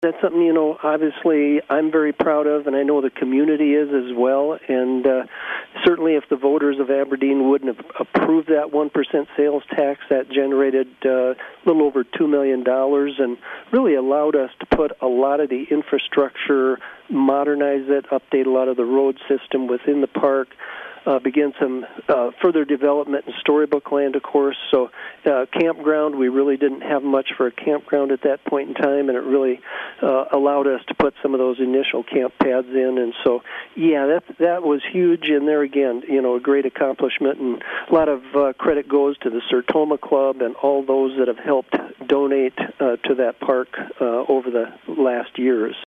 That's something, obviously I'm very proud of, and I know the community is as well. And certainly if the voters of Aberdeen wouldn't have approved that 1% sales tax, that generated a little over $2 million and really allowed us to put a lot of the infrastructure, modernize it, update a lot of the road system within the park, begin some further development in Storybook Land, of course. So campground, we really didn't have much for a campground at that point in time, and it really allowed us to put some of those initial camp pads in. And so, yeah, that was huge. And there again, a great accomplishment. And a lot of credit goes to the Sertoma Club and all those that have helped donate to that park over the last years.